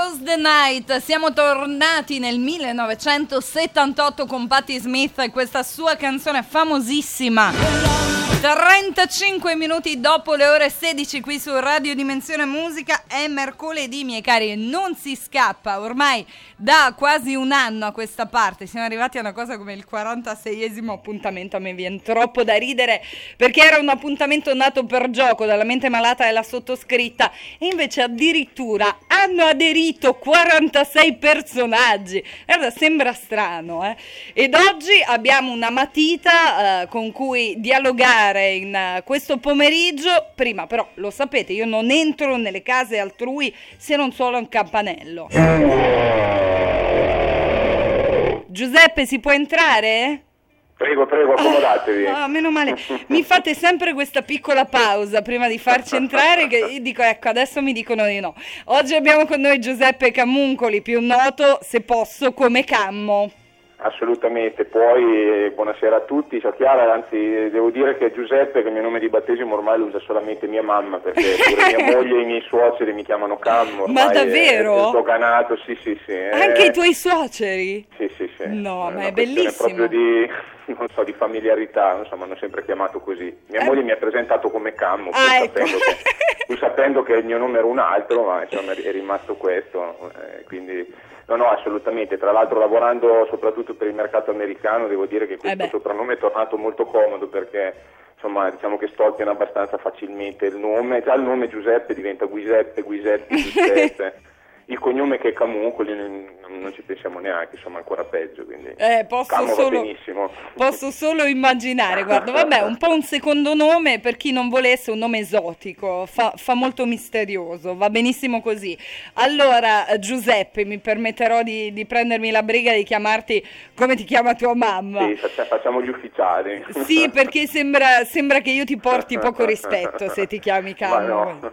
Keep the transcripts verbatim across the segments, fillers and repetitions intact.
Was the Night. Siamo tornati nel millenovecentosettantotto con Patti Smith e questa sua canzone famosissima. trentacinque minuti dopo le ore sedici qui su Radio Dimensione Musica. È mercoledì, miei cari, non si scappa ormai da quasi un anno a questa parte. Siamo arrivati a una cosa come il quarantaseiesimo appuntamento. A me viene troppo da ridere perché era un appuntamento nato per gioco dalla mente malata e la sottoscritta, e invece addirittura hanno aderito quarantasei personaggi. Guarda, sembra strano, eh? Ed oggi abbiamo una matita eh, con cui dialogare in uh, questo pomeriggio. Prima però, lo sapete, io non entro nelle case altrui se non suono un campanello. Giuseppe, si può entrare? Prego, prego, accomodatevi. Ah, oh, meno male. Mi fate sempre questa piccola pausa prima di farci entrare, che io dico, ecco, adesso mi dicono di no. Oggi abbiamo con noi Giuseppe Camuncoli, più noto, se posso, come Cammo. Assolutamente, poi buonasera a tutti, ciao Chiara, anzi devo dire che Giuseppe, che è il mio nome di battesimo, ormai lo usa solamente mia mamma, perché pure mia moglie e i miei suoceri mi chiamano Cammo. Ma davvero? È doganato, sì sì sì. Anche eh... i tuoi suoceri? Sì sì sì. No, è ma è bellissimo. Proprio di, non so, di familiarità, insomma, hanno sempre chiamato così. Mia eh... moglie mi ha presentato come Cammo, pur, ah, ecco. sapendo che, pur sapendo che il mio nome era un altro, ma insomma è rimasto questo, eh, quindi... No, no, assolutamente. Tra l'altro, lavorando soprattutto per il mercato americano, devo dire che questo eh soprannome è tornato molto comodo, perché insomma diciamo che stolpiano abbastanza facilmente il nome. Già il nome Giuseppe diventa Giuseppe, Giuseppe, Giuseppe. Il cognome che è Camuncoli non ci pensiamo neanche, insomma ancora peggio, quindi eh, posso, Camo solo, va benissimo. Posso solo immaginare, guarda, vabbè, un po' un secondo nome, per chi non volesse, un nome esotico, fa, fa molto misterioso, va benissimo così. Allora Giuseppe, mi permetterò di, di prendermi la briga di chiamarti come ti chiama tua mamma. Sì, facciamo gli ufficiali. Sì, perché sembra, sembra che io ti porti poco rispetto se ti chiami Camo. No.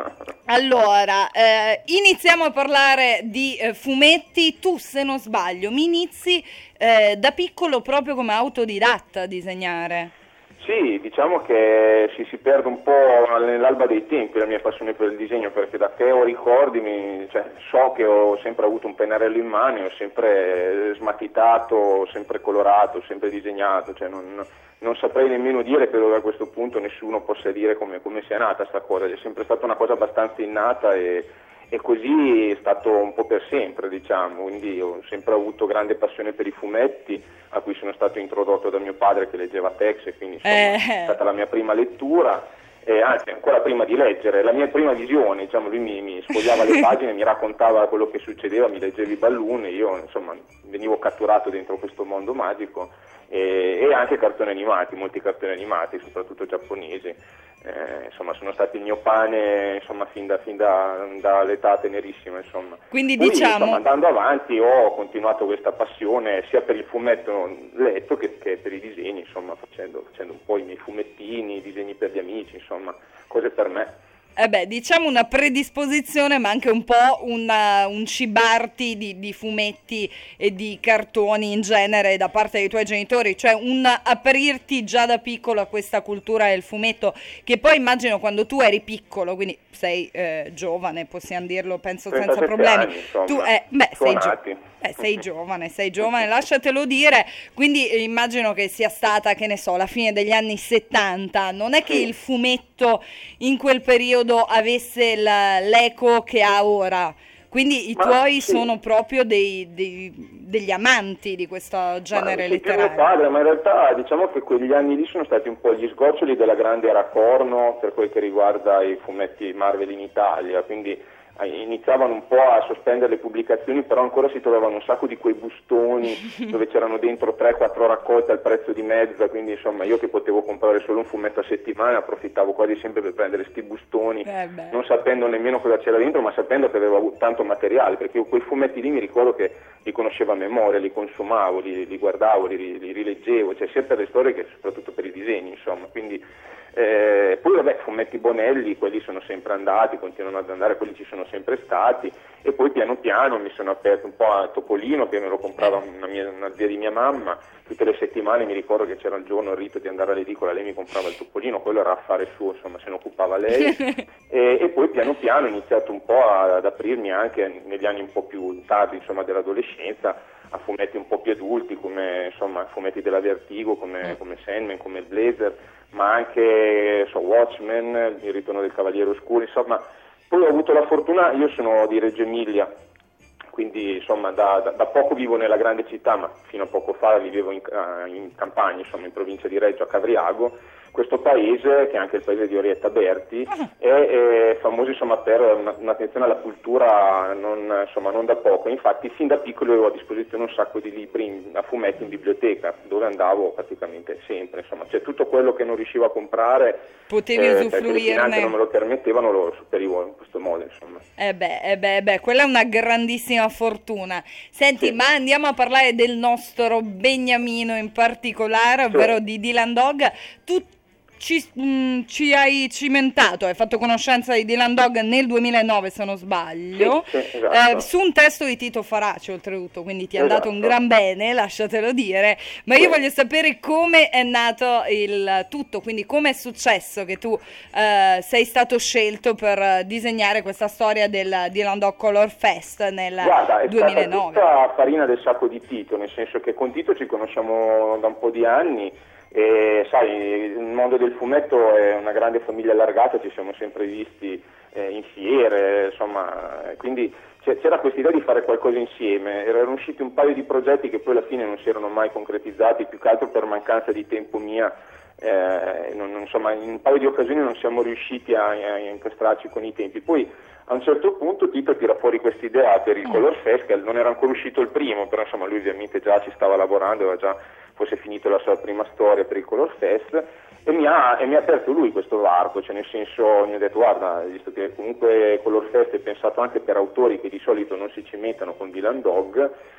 Allora, eh, iniziamo a parlare di eh, fumetti. Tu, se non sbaglio, mi inizi eh, da piccolo proprio come autodidatta a disegnare. Sì, diciamo che si, si perde un po' nell'alba dei tempi la mia passione per il disegno, perché da che ho ricordi mi, cioè, so che ho sempre avuto un pennarello in mano, ho sempre smatitato, ho sempre colorato, ho sempre disegnato, cioè non, non saprei nemmeno dire, credo che a questo punto nessuno possa dire come, come sia nata sta cosa, è sempre stata una cosa abbastanza innata e, e così è stato un po' per sempre, diciamo, quindi ho sempre avuto grande passione per i fumetti, a cui sono stato introdotto da mio padre che leggeva Tex, e quindi insomma, eh. è stata la mia prima lettura, e anzi ancora prima di leggere, la mia prima visione, diciamo, lui mi, mi sfogliava le pagine, mi raccontava quello che succedeva, mi leggeva i balloni, io insomma venivo catturato dentro questo mondo magico, e, e anche cartoni animati, molti cartoni animati, soprattutto giapponesi. Eh, insomma sono stati il mio pane insomma fin da fin da, dall'età tenerissima, insomma. Quindi Poi, diciamo insomma, andando avanti ho continuato questa passione sia per il fumetto letto che, che per i disegni, insomma facendo, facendo un po' i miei fumettini, disegni per gli amici, insomma cose per me. Eh beh, diciamo una predisposizione, ma anche un po' una, un cibarti di, di fumetti e di cartoni in genere da parte dei tuoi genitori, cioè un aprirti già da piccolo a questa cultura del fumetto, che poi immagino quando tu eri piccolo, quindi sei eh, giovane, possiamo dirlo, penso senza problemi. Anni, insomma, tu eh, beh, sei, gio- eh, sei giovane, sei giovane, lasciatelo dire, quindi eh, immagino che sia stata, che ne so, la fine degli anni settanta, non è che sì. il fumetto in quel periodo avesse la, l'eco che ha ora, quindi i Ma tuoi sì. sono proprio dei, dei, degli amanti di questo genere ma letterario. Mio padre, ma in realtà diciamo che quegli anni lì sono stati un po' gli sgoccioli della grande era corno per quel che riguarda i fumetti Marvel in Italia, quindi iniziavano un po' a sospendere le pubblicazioni, però ancora si trovavano un sacco di quei bustoni dove c'erano dentro tre quattro raccolte al prezzo di mezza, quindi insomma io che potevo comprare solo un fumetto a settimana approfittavo quasi sempre per prendere sti bustoni, eh non sapendo nemmeno cosa c'era dentro, ma sapendo che avevo avuto tanto materiale, perché io quei fumetti lì mi ricordo che li conoscevo a memoria, li consumavo, li, li guardavo, li, li rileggevo, cioè sia per le storie che soprattutto per i disegni, insomma, quindi Eh, poi vabbè, fumetti Bonelli, quelli sono sempre andati, continuano ad andare, quelli ci sono sempre stati, e poi piano piano mi sono aperto un po' a Topolino, che me lo comprava una, mia, una zia di mia mamma. Tutte le settimane mi ricordo che c'era il giorno, il rito di andare all'edicola, lei mi comprava il Topolino, quello era affare suo, insomma se ne occupava lei. e, e poi piano piano ho iniziato un po' ad aprirmi anche negli anni un po' più tardi, insomma, dell'adolescenza, a fumetti un po' più adulti, come insomma fumetti della Vertigo, come, come Sandman, come il Blazer, ma anche so, Watchmen, Il ritorno del Cavaliere Oscuro, insomma. Poi ho avuto la fortuna, io sono di Reggio Emilia, quindi insomma da, da, da poco vivo nella grande città, ma fino a poco fa vivevo in, uh, in campagna, insomma in provincia di Reggio, a Cavriago. Questo paese, che è anche il paese di Orietta Berti, è, è famoso insomma per una, un'attenzione alla cultura non, insomma, non da poco. Infatti fin da piccolo avevo a disposizione un sacco di libri in, a fumetti in biblioteca, dove andavo praticamente sempre, insomma, cioè tutto quello che non riuscivo a comprare, potevi eh, usufruirne, perché le finanze non me lo permettevano, lo superivo in questo modo, insomma. Eh beh, eh beh, eh beh, quella è una grandissima fortuna. Senti, sì. Ma andiamo a parlare del nostro beniamino in particolare, ovvero sì. di Dylan Dog. Tu Ci, mh, ci hai cimentato, hai fatto conoscenza di Dylan Dog nel duemilanove, se non sbaglio, sì, sì, esatto. eh, su un testo di Tito Faraci, oltretutto, quindi ti è esatto. andato un gran bene, lasciatelo dire, ma io sì. voglio sapere come è nato il tutto, quindi come è successo che tu eh, sei stato scelto per disegnare questa storia del Dylan Dog Color Fest nel Guarda, è duemilanove. Guarda, è stata tutta farina del sacco di Tito, nel senso che con Tito ci conosciamo da un po' di anni. E sai, il mondo del fumetto è una grande famiglia allargata, ci siamo sempre visti eh, in fiere, insomma, quindi c'era questa idea di fare qualcosa insieme. Erano usciti un paio di progetti che poi alla fine non si erano mai concretizzati, più che altro per mancanza di tempo mia, eh, non, non, insomma, in un paio di occasioni non siamo riusciti a, a incastrarci con i tempi. Poi a un certo punto Tito tira fuori questa idea per il Color Fest, che non era ancora uscito il primo, però insomma lui ovviamente già ci stava lavorando, aveva già fosse finito la sua prima storia per il Color Fest, e mi ha, e mi ha aperto lui questo varco, cioè nel senso mi ha detto guarda, visto che comunque Color Fest è pensato anche per autori che di solito non si cimentano con Dylan Dog,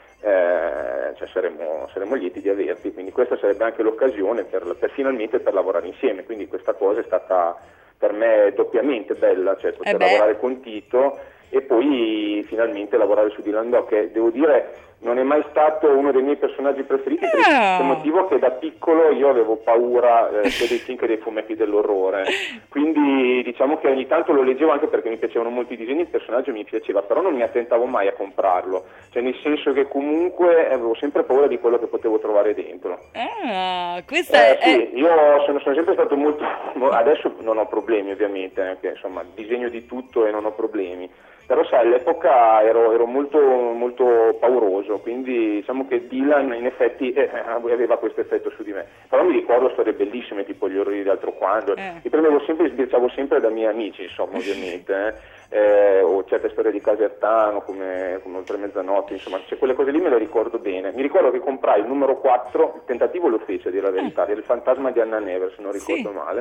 eh, cioè saremmo, saremmo lieti di averti, quindi questa sarebbe anche l'occasione per, per finalmente per lavorare insieme, quindi questa cosa è stata per me doppiamente bella, cioè poter eh lavorare con Tito e poi finalmente lavorare su Dylan Dog, che devo dire non è mai stato uno dei miei personaggi preferiti, per il motivo che da piccolo io avevo paura eh, sia dei film che dei fumetti dell'orrore, quindi diciamo che ogni tanto lo leggevo anche perché mi piacevano molto i disegni, il personaggio mi piaceva, però non mi attentavo mai a comprarlo, cioè nel senso che comunque avevo sempre paura di quello che potevo trovare dentro. Ah, questa eh, è... Sì, io sono, sono sempre stato molto, adesso non ho problemi ovviamente, perché insomma disegno di tutto e non ho problemi. Però sai, all'epoca ero, ero molto, molto pauroso, quindi diciamo che Dylan in effetti eh, aveva questo effetto su di me. Però mi ricordo storie bellissime, tipo Gli orrori di altro quando, eh. mi prendevo sempre, sbirciavo sempre da miei amici, insomma, ovviamente, eh. Eh, o certe storie di Casertano, come, come Oltre mezzanotte, insomma, cioè, quelle cose lì me le ricordo bene. Mi ricordo che comprai il numero quattro, il tentativo lo fece, a dire la verità, del Fantasma di Anna Never, se non ricordo sì. male.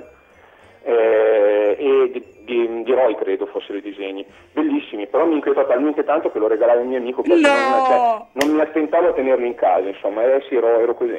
Eh, e di, di, di Roy credo fossero i disegni bellissimi, però mi inquietò talmente tanto che lo regalai a un mio amico perché no! non, cioè, non mi attentavo a tenerlo in casa, insomma, eh sì, ero, ero così.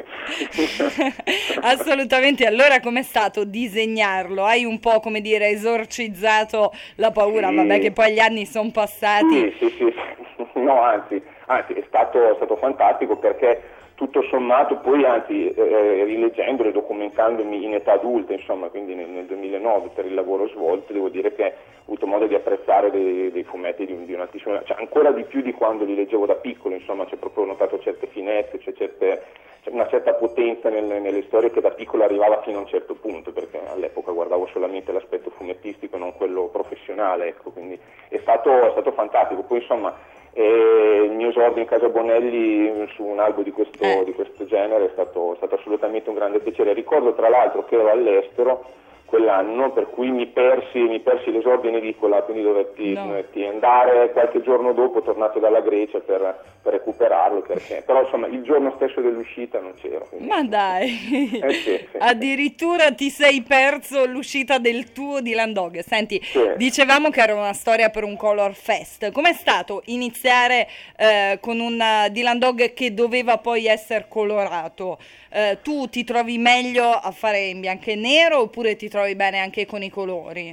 Assolutamente. Allora com'è stato disegnarlo? Hai un po', come dire, esorcizzato la paura, sì. Vabbè che poi gli anni sono passati. Sì, sì, sì, no, anzi, anzi è stato, è stato fantastico perché tutto sommato poi anzi eh, rileggendolo e documentandomi in età adulta, insomma, quindi nel, nel duemilanove per il lavoro svolto, devo dire che ho avuto modo di apprezzare dei, dei fumetti di, di un'altissima, cioè ancora di più di quando li leggevo da piccolo, insomma, c'è proprio notato certe finezze, c'è, certe, c'è una certa potenza nelle, nelle storie che da piccolo arrivava fino a un certo punto, perché all'epoca guardavo solamente l'aspetto fumettistico e non quello professionale, ecco, quindi è stato, è stato fantastico. Poi insomma e il mio esordio in casa Bonelli su un albo di questo, eh. di questo genere è stato, è stato assolutamente un grande piacere. Ricordo tra l'altro che ero all'estero quell'anno, per cui mi persi, mi persi l'esordio in edicola, quindi dovetti, no. dovetti andare qualche giorno dopo, tornato dalla Grecia per, per recuperarlo, perché, però insomma il giorno stesso dell'uscita non c'ero. Quindi. Ma dai, eh, sì, sì, addirittura ti sei perso l'uscita del tuo Dylan Dog. Senti, sì. dicevamo che era una storia per un Color Fest, com'è stato iniziare eh, con un Dylan Dog che doveva poi essere colorato? Eh, tu ti trovi meglio a fare in bianco e nero oppure ti trovi bene anche con i colori?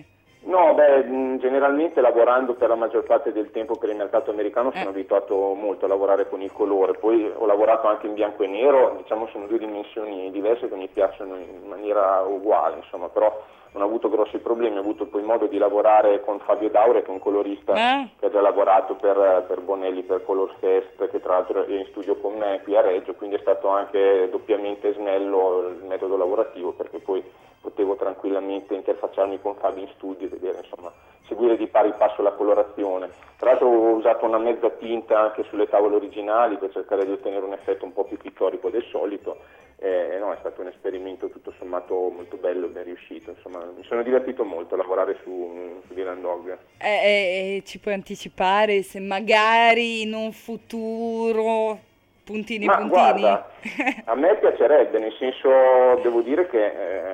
No, beh, mh, generalmente lavorando per la maggior parte del tempo per il mercato americano sono Eh. abituato molto a lavorare con il colore, poi ho lavorato anche in bianco e nero, diciamo sono due dimensioni diverse che mi piacciono in maniera uguale, insomma, però non ho avuto grossi problemi, ho avuto poi modo di lavorare con Fabio Daure, che è un colorista Eh? che ha già lavorato per, per Bonelli, per Color Fest, che tra l'altro è in studio con me qui a Reggio, quindi è stato anche doppiamente snello il metodo lavorativo, perché poi potevo tranquillamente interfacciarmi con Fabio in studio e vedere, insomma, seguire di pari passo la colorazione. Tra l'altro ho usato una mezza tinta anche sulle tavole originali per cercare di ottenere un effetto un po' più pittorico del solito. Eh, no, è stato un esperimento tutto sommato molto bello e ben riuscito, insomma mi sono divertito molto a lavorare su, su Dylan Dog. Eh, eh, ci puoi anticipare se magari in un futuro puntini Ma puntini? guarda, a me piacerebbe, nel senso devo dire che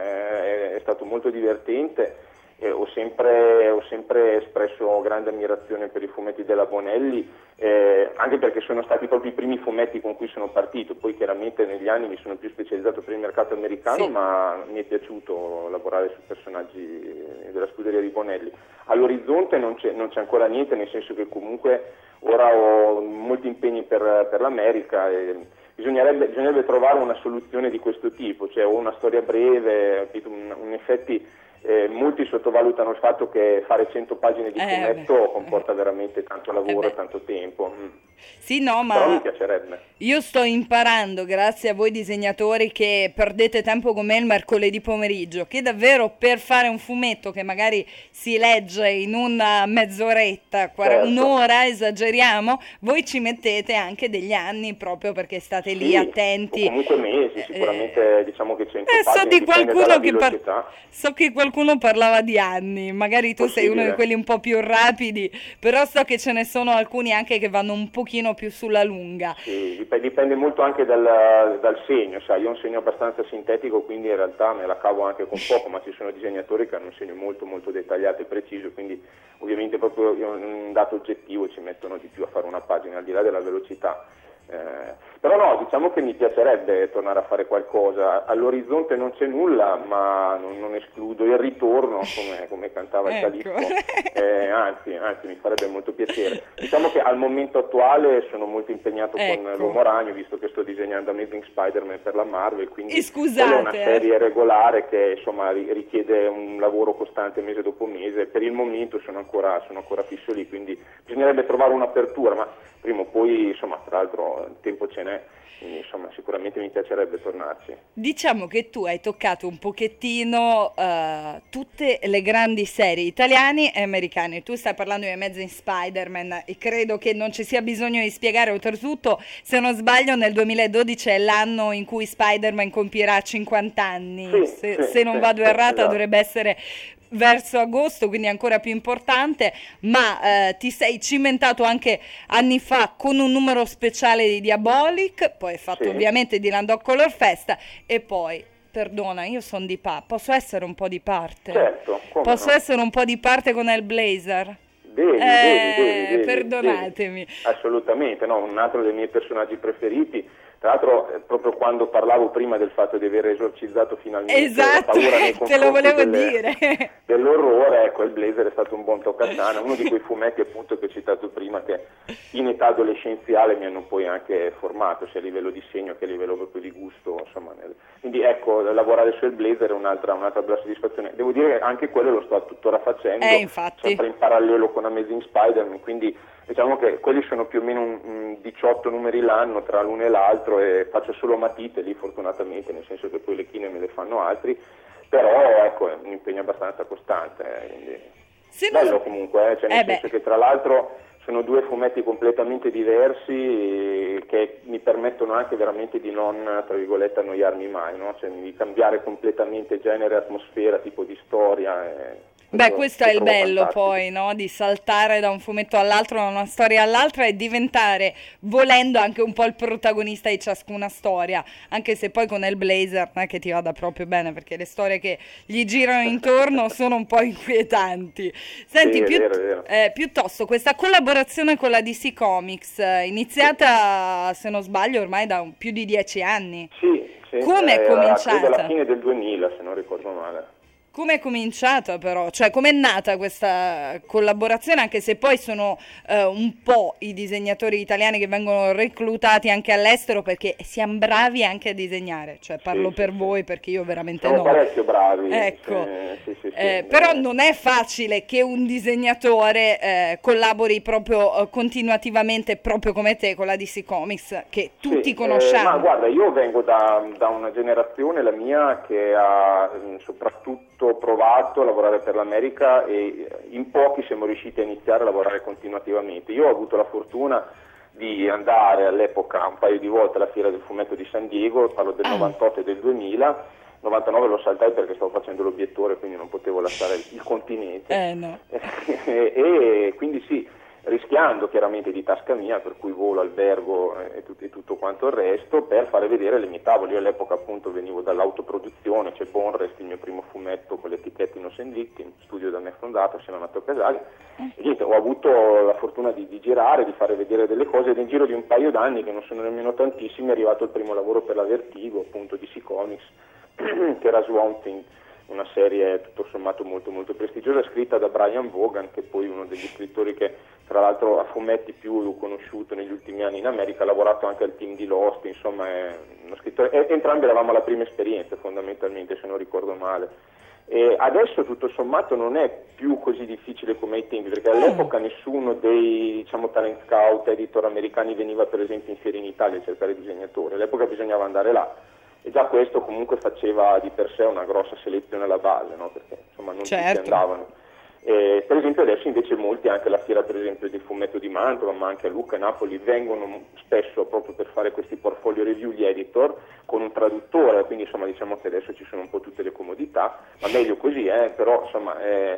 eh, è stato molto divertente. Eh, ho, sempre, ho sempre espresso grande ammirazione per i fumetti della Bonelli, eh, anche perché sono stati proprio i primi fumetti con cui sono partito, poi chiaramente negli anni mi sono più specializzato per il mercato americano, Sì. ma mi è piaciuto lavorare su personaggi della scuderia di Bonelli. All'orizzonte non c'è, non c'è ancora niente, nel senso che comunque ora ho molti impegni per, per l'America e bisognerebbe, bisognerebbe trovare una soluzione di questo tipo, cioè o una storia breve, un, un effetti. Eh, molti sottovalutano il fatto che fare cento pagine di Eh, fumetto beh. comporta veramente tanto lavoro Eh, e tanto tempo. Mm. Sì, no, Però mi ma piacerebbe. io sto imparando, grazie a voi disegnatori che perdete tempo con me il mercoledì pomeriggio, che davvero per fare un fumetto che magari si legge in una mezz'oretta, quar- Certo. un'ora, esageriamo, voi ci mettete anche degli anni proprio perché state lì Sì, attenti. o comunque mesi, sicuramente diciamo che cento Eh, so pagine di dipende qualcuno dalla che par- velocità. so che qualcuno parlava di anni, magari tu sei uno di Possibile. quelli un po' più rapidi, però so che ce ne sono alcuni anche che vanno un pochino più sulla lunga. Sì, dip- dipende molto anche dal, dal segno, sai, io ho un segno abbastanza sintetico, quindi in realtà me la cavo anche con poco, ma ci sono disegnatori che hanno un segno molto molto dettagliato e preciso, quindi ovviamente proprio in un dato oggettivo ci mettono di più a fare una pagina, al di là della velocità. Eh, però no, diciamo che mi piacerebbe tornare a fare qualcosa, all'orizzonte non c'è nulla, ma non, non escludo il ritorno, come, come cantava il Ecco. Califfo, eh, anzi, anzi mi farebbe molto piacere. Diciamo che al momento attuale sono molto impegnato Ecco. con l'Uomo Ragno, visto che sto disegnando Amazing Spider-Man per la Marvel, quindi E scusate, quella è una eh. serie regolare che insomma ri- richiede un lavoro costante mese dopo mese. Per il momento sono ancora, sono ancora fisso lì, quindi bisognerebbe trovare un'apertura, ma prima o poi, insomma, tra l'altro il tempo ce n'è, quindi insomma sicuramente mi piacerebbe tornarci. Diciamo che tu hai toccato un pochettino eh, tutte le grandi serie italiane e americane. Tu stai parlando di Amazing Spider-Man e credo che non ci sia bisogno di spiegare, oltretutto, se non sbaglio nel duemiladodici è l'anno in cui Spider-Man compierà cinquanta anni. Sì, se, sì, se non sì, vado sì, errata esatto. dovrebbe essere verso agosto, quindi ancora più importante, ma eh, ti sei cimentato anche anni fa con un numero speciale di Diabolic, poi hai fatto Sì. ovviamente di Landò Color Fest e poi, perdona, io sono di pa, posso essere un po' di parte? Certo, come Posso no. essere un po' di parte con Hellblazer? Devi, Eh, devi, devi, devi, perdonatemi. devi. Assolutamente, no, un altro dei miei personaggi preferiti. Tra l'altro, eh, proprio quando parlavo prima del fatto di aver esorcizzato finalmente Esatto, la paura nei te lo confronti volevo delle- dire. dell'orrore, ecco, il Blazer è stato un buon toccasana, uno di quei fumetti appunto che ho citato prima che in età adolescenziale mi hanno poi anche formato, sia a livello di segno che a livello proprio di gusto, insomma. nel- Quindi ecco, lavorare sul Blazer è un'altra, un'altra bella soddisfazione. Devo dire che anche quello lo sto tuttora facendo, Eh, infatti. sempre in parallelo con Amazing Spider-Man, quindi diciamo che quelli sono più o meno un, un diciotto numeri l'anno tra l'uno e l'altro e faccio solo matite lì fortunatamente, nel senso che poi le chine me le fanno altri, però ecco è un impegno abbastanza costante, eh, quindi Se non- bello comunque, eh, cioè nel Eh beh. senso che tra l'altro sono due fumetti completamente diversi eh, che mi permettono anche veramente di non, tra virgolette, annoiarmi mai, no? Cioè di cambiare completamente genere, atmosfera, tipo di storia. eh, Beh, questo è il trovo bello fantastico. poi, no? Di saltare da un fumetto all'altro, da una storia all'altra e diventare, volendo, anche un po' il protagonista di ciascuna storia, anche se poi con Hellblazer non è che ti vada proprio bene, perché le storie che gli girano intorno sono un po' inquietanti. Senti, Sì, è più- vero, è vero. eh, piuttosto, questa collaborazione con la D C Comics, eh, iniziata, se non sbaglio, ormai da un- più di dieci anni. Sì, sì, Come è eh, cominciata? credo alla fine del duemila, se non ricordo male. come è cominciata però? Cioè, com'è nata questa collaborazione, anche se poi sono eh, un po' i disegnatori italiani che vengono reclutati anche all'estero, perché siamo bravi anche a disegnare, cioè parlo Sì, per sì, voi sì. perché io veramente Siamo no. parecchio bravi. Ecco, Sì, sì, sì, eh, sì. però non è facile che un disegnatore eh, collabori proprio eh, continuativamente, proprio come te, con la D C Comics, che tutti Sì, conosciamo. eh, ma guarda, io vengo da, da una generazione, la mia, che ha mh, soprattutto provato a lavorare per l'America e in pochi siamo riusciti a iniziare a lavorare continuativamente. Io ho avuto la fortuna di andare all'epoca un paio di volte alla Fiera del Fumetto di San Diego, parlo del Ah. novantotto e del duemila, novantanove lo saltai perché stavo facendo l'obiettore, quindi non potevo lasciare il continente. Eh no. e, e quindi sì, rischiando chiaramente di tasca mia, per cui volo, albergo e, tut- e tutto quanto il resto, per fare vedere le mie tavole. Io all'epoca appunto venivo dall'autoproduzione, c'è Bonrest, il mio primo fumetto con l'etichetta Innocent Victim, studio da me fondato assieme a Matteo Casali, e niente, ho avuto la fortuna di, di girare, di fare vedere delle cose, ed in giro di un paio d'anni, che non sono nemmeno tantissimi, è arrivato il primo lavoro per la Vertigo, appunto D C Comics, che era Swamp Thing, una serie tutto sommato molto molto prestigiosa, scritta da Brian Vaughan, che è poi uno degli scrittori che tra l'altro ha fumetti più conosciuto negli ultimi anni in America, ha lavorato anche al team di Lost, insomma è uno scrittore, e entrambi eravamo alla prima esperienza fondamentalmente, se non ricordo male. E adesso tutto sommato non è più così difficile come ai tempi, perché all'epoca nessuno dei diciamo talent scout, editor americani veniva per esempio in fiera in Italia a cercare disegnatori, all'epoca bisognava andare là. E già questo comunque faceva di per sé una grossa selezione alla base, no? Perché insomma non Certo. tutti andavano. E, per esempio adesso invece molti, anche alla fiera per esempio del fumetto di Mantova, ma anche a Lucca e Napoli, vengono spesso proprio per fare questi portfolio review gli editor con un traduttore, quindi insomma diciamo che adesso ci sono un po' tutte le comodità, ma meglio così, eh? Però insomma è,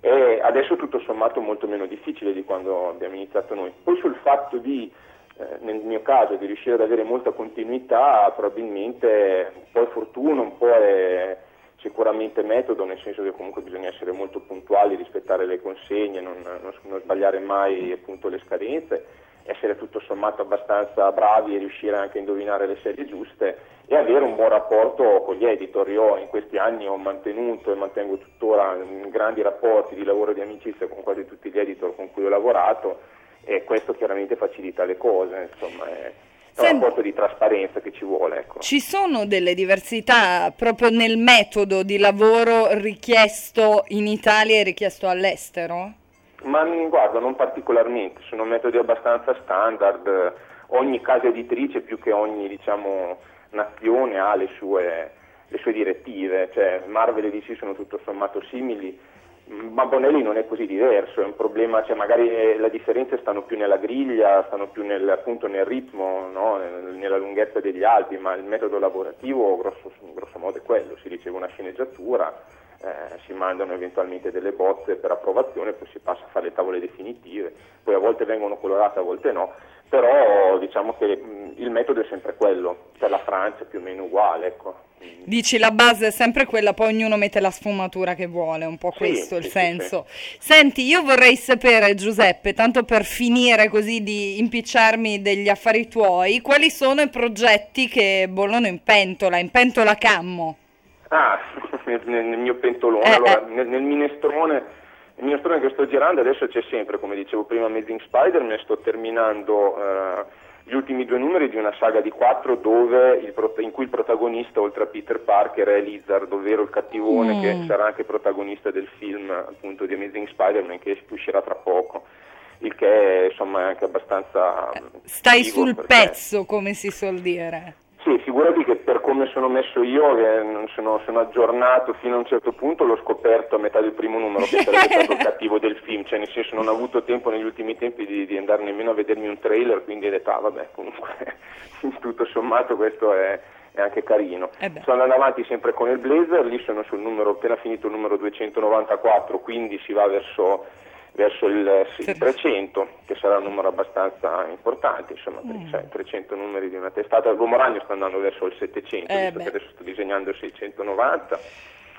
è adesso tutto sommato molto meno difficile di quando abbiamo iniziato noi. Poi sul fatto di Eh, nel mio caso di riuscire ad avere molta continuità, probabilmente un po' è fortuna, un po' è sicuramente metodo, nel senso che comunque bisogna essere molto puntuali, rispettare le consegne, non, non, non sbagliare mai appunto le scadenze, essere tutto sommato abbastanza bravi e riuscire anche a indovinare le serie giuste e avere un buon rapporto con gli editor. Io in questi anni ho mantenuto e mantengo tuttora grandi rapporti di lavoro e di amicizia con quasi tutti gli editor con cui ho lavorato, e questo chiaramente facilita le cose, insomma è un Senti, rapporto di trasparenza che ci vuole, ecco. ci sono delle diversità proprio nel metodo di lavoro richiesto in Italia e richiesto all'estero? Ma guarda, non particolarmente, sono metodi abbastanza standard, ogni casa editrice più che ogni diciamo nazione ha le sue, le sue direttive, cioè Marvel e D C sono tutto sommato simili, ma Bonelli non è così diverso, è un problema, cioè magari le differenze stanno più nella griglia, stanno più nel, appunto nel ritmo, no? Nella lunghezza degli albi, ma il metodo lavorativo grosso, grosso modo è quello, si riceve una sceneggiatura, eh, si mandano eventualmente delle bozze per approvazione, poi si passa a fare le tavole definitive, poi a volte vengono colorate, a volte no, però diciamo che mh, il metodo è sempre quello, per la Francia è più o meno uguale, ecco. Dici la base è sempre quella, poi ognuno mette la sfumatura che vuole, un po' Sì, questo il sì, senso. sì, sì. Senti, io vorrei sapere, Giuseppe, tanto per finire così di impicciarmi degli affari tuoi, quali sono i progetti che bollono in pentola, in pentola cammo? Ah, nel, nel mio pentolone, Eh, allora, eh. nel, nel minestrone, il minestrone che sto girando adesso c'è sempre, come dicevo prima, Amazing Spider-Man, sto terminando eh, gli ultimi due numeri di una saga di quattro dove il, in cui il protagonista, oltre a Peter Parker, è Lizard, ovvero il cattivone Mm. che sarà anche protagonista del film appunto di Amazing Spider-Man che uscirà tra poco, il che è insomma anche abbastanza Stai figo, sul perché... pezzo, come si suol dire. Sì, figurati che per come sono messo io, che non sono, sono aggiornato fino a un certo punto, l'ho scoperto a metà del primo numero che sarebbe stato il cattivo del film, cioè nel senso non ho avuto tempo negli ultimi tempi di, di andare nemmeno a vedermi un trailer, quindi ho detto, ah vabbè, comunque tutto sommato questo è, è anche carino. Eh beh. Sto andando avanti sempre con il Blazer, lì sono sul numero, appena finito il numero duecentonovantaquattro, quindi si va verso... verso il, il trecento, che sarà un numero abbastanza importante, insomma, perché Mm. sai, trecento numeri di una testata. L'Uomo Ragno sta andando verso il settecento, Eh visto beh. che adesso sto disegnando il seicentonovanta.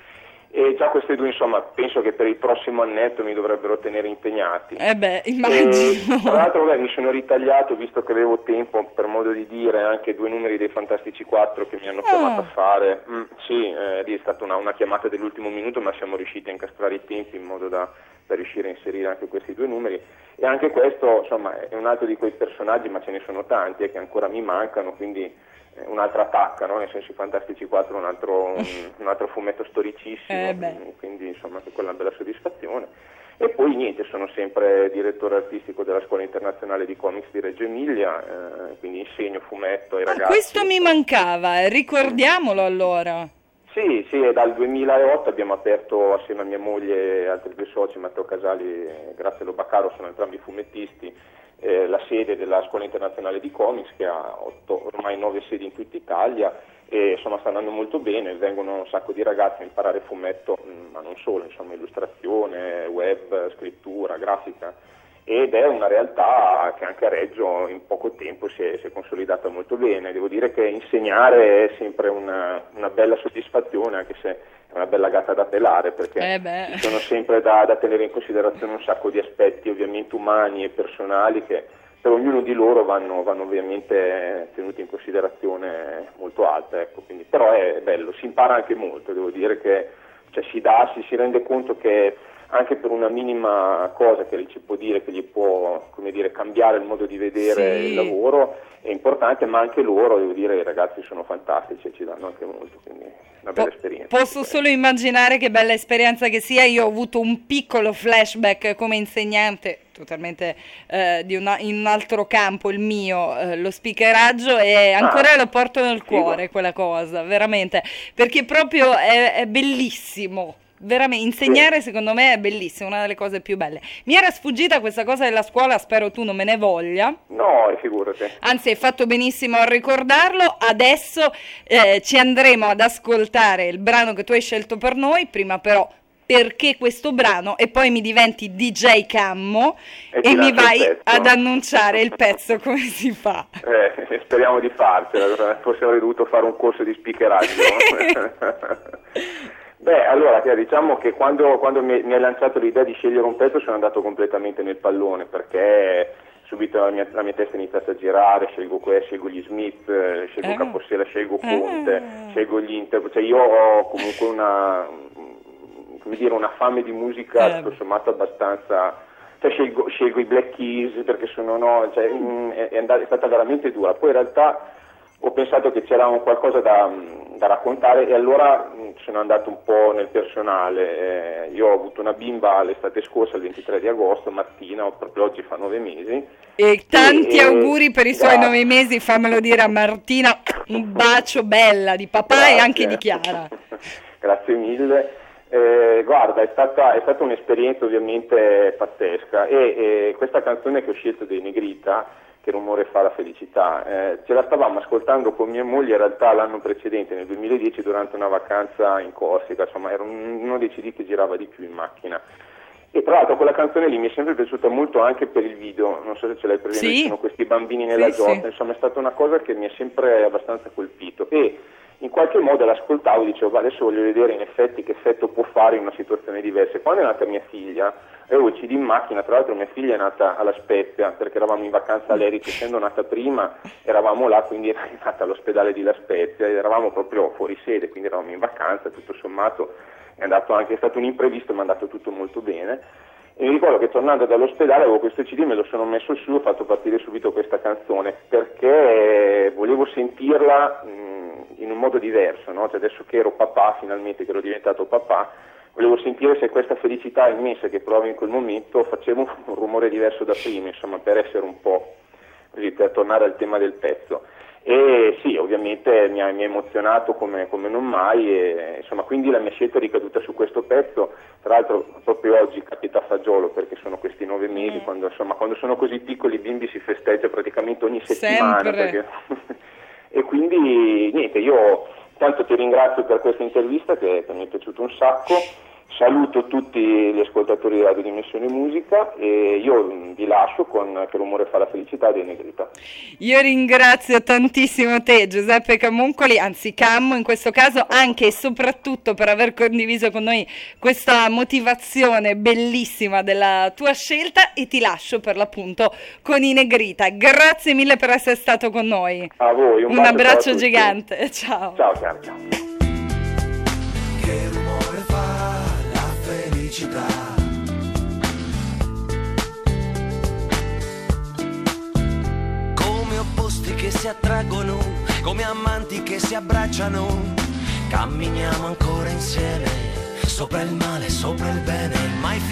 E già queste due, insomma, penso che per il prossimo annetto mi dovrebbero tenere impegnati. Eh beh, immagino. E, tra l'altro, vabbè, mi sono ritagliato, visto che avevo tempo, per modo di dire, anche due numeri dei Fantastici quattro che mi hanno chiamato Oh. a fare. Mm, sì, eh, lì è stata una, una chiamata dell'ultimo minuto, ma siamo riusciti a incastrare i tempi in modo da, da riuscire a inserire anche questi due numeri. E anche questo, insomma, è un altro di quei personaggi, ma ce ne sono tanti eh, che ancora mi mancano, quindi un'altra tacca, no? Nel senso, i Fantastici quattro un altro, un, un altro fumetto storicissimo, Eh beh. quindi insomma anche quella è una bella soddisfazione. E poi niente, sono sempre direttore artistico della Scuola Internazionale di Comics di Reggio Emilia, eh, quindi insegno fumetto ai Ah, ragazzi. questo mi mancava, ricordiamolo allora. Sì, sì, è dal duemilaotto abbiamo aperto assieme a mia moglie e altri due soci, Matteo Casali e Graziano Baccaro, sono entrambi fumettisti, eh, la sede della Scuola Internazionale di Comics, che ha otto, ormai nove sedi in tutta Italia, e insomma sta andando molto bene, vengono un sacco di ragazzi a imparare fumetto, mh, ma non solo, insomma illustrazione, web, scrittura, grafica, ed è una realtà che anche a Reggio in poco tempo si è, si è consolidata molto bene. Devo dire che insegnare è sempre una, una bella soddisfazione, anche se è una bella gatta da pelare, perché Eh beh. ci sono sempre da, da tenere in considerazione un sacco di aspetti ovviamente umani e personali che per ognuno di loro vanno, vanno ovviamente tenuti in considerazione molto alta, ecco. Quindi, però è bello, si impara anche molto, devo dire che cioè, si dà, si, si rende conto che anche per una minima cosa che ci può dire, che gli può, come dire, cambiare il modo di vedere Sì. il lavoro, è importante, ma anche loro, devo dire, i ragazzi sono fantastici e ci danno anche molto, quindi una bella Po- esperienza. Posso solo immaginare che bella esperienza che sia. Io ho avuto un piccolo flashback come insegnante, totalmente eh, di una- in un altro campo, il mio, eh, lo speakeraggio, e ancora Ah, lo porto nel figo. cuore quella cosa, veramente, perché proprio è, è bellissimo. Veramente, insegnare secondo me è bellissimo, una delle cose più belle. Mi era sfuggita questa cosa della scuola, spero tu non me ne voglia. No, e figurati. Anzi, hai fatto benissimo a ricordarlo. Adesso eh, ci andremo ad ascoltare il brano che tu hai scelto per noi. Prima però, perché questo brano? E poi mi diventi D J Cammo E e, ti mi lancio il vai pezzo. ad annunciare il pezzo come si fa. Eh, speriamo di farcela, forse avrei dovuto fare un corso di speakeraggio. Beh, allora, diciamo che quando, quando mi, mi hai lanciato l'idea di scegliere un pezzo sono andato completamente nel pallone, perché subito la mia, la mia testa è iniziata a girare, scelgo questo, scelgo gli Smith, eh, scelgo Ah. Capossela, scelgo Ah. Conte, scelgo gli Inter, cioè io ho comunque una, come dire, una fame di musica Eh. tutto sommato abbastanza, cioè scelgo, scelgo i Black Keys perché sono, no, cioè, mh, è, è andata- è stata veramente dura, poi in realtà ho pensato che c'era un qualcosa da, da raccontare e allora mh, sono andato un po' nel personale. Eh, io ho avuto una bimba l'estate scorsa, il ventitré di agosto, Martina, o proprio oggi fa nove mesi. E tanti E- auguri per i suoi grazie. nove mesi, fammelo dire a Martina. Un bacio bella di papà e Grazie. anche di Chiara. Grazie mille. Eh, guarda, è stata, è stata un'esperienza ovviamente pazzesca e, e questa canzone che ho scelto dei Negrita, Che rumore fa la felicità, eh, ce la stavamo ascoltando con mia moglie in realtà l'anno precedente, nel duemiladieci, durante una vacanza in Corsica, insomma era un- uno dei C D che girava di più in macchina. E tra l'altro quella canzone lì mi è sempre piaciuta molto anche per il video, non so se ce l'hai presente, Sì. ci sono questi bambini nella Sì, giotta, sì. insomma è stata una cosa che mi ha sempre abbastanza colpito e in qualche modo l'ascoltavo e dicevo, "Va, adesso voglio vedere in effetti che effetto può fare in una situazione diversa". E quando è nata mia figlia, avevo il C D in macchina, tra l'altro mia figlia è nata alla Spezia, perché eravamo in vacanza all'Erice, essendo nata prima, eravamo là, quindi è nata all'ospedale di La Spezia, ed eravamo proprio fuori sede, quindi eravamo in vacanza, tutto sommato è andato anche, è stato un imprevisto, ma è andato tutto molto bene. E mi ricordo che tornando dall'ospedale avevo questo C D, me lo sono messo su e ho fatto partire subito questa canzone, perché volevo sentirla mh, in un modo diverso, no? Cioè adesso che ero papà, finalmente che ero diventato papà, volevo sentire se questa felicità immensa che provo in quel momento faceva un, un rumore diverso da prima, insomma, per essere un po' così, per tornare al tema del pezzo. E sì, ovviamente mi ha, mi ha emozionato come, come non mai, e, insomma, quindi la mia scelta è ricaduta su questo pezzo. Tra l'altro proprio oggi capita a fagiolo, perché sono questi nove mesi, Mm. quando, insomma, quando sono così piccoli i bimbi si festeggia praticamente ogni settimana. Sempre. Perché... e quindi niente, io tanto ti ringrazio per questa intervista che, che mi è piaciuto un sacco. Saluto tutti gli ascoltatori di Radio Dimensione Musica e io vi lascio con Che rumore fa la felicità di Negrita. Io ringrazio tantissimo te, Giuseppe Camuncoli, anzi Cammo in questo caso, anche e soprattutto per aver condiviso con noi questa motivazione bellissima della tua scelta, e ti lascio per l'appunto con i Negrita. Grazie mille per essere stato con noi. A voi, un, un abbraccio gigante, ciao. Ciao, ciao, ciao. Che rumore fa la felicità? Come opposti che si attraggono, come amanti che si abbracciano, camminiamo ancora insieme, sopra il male, sopra il bene, mai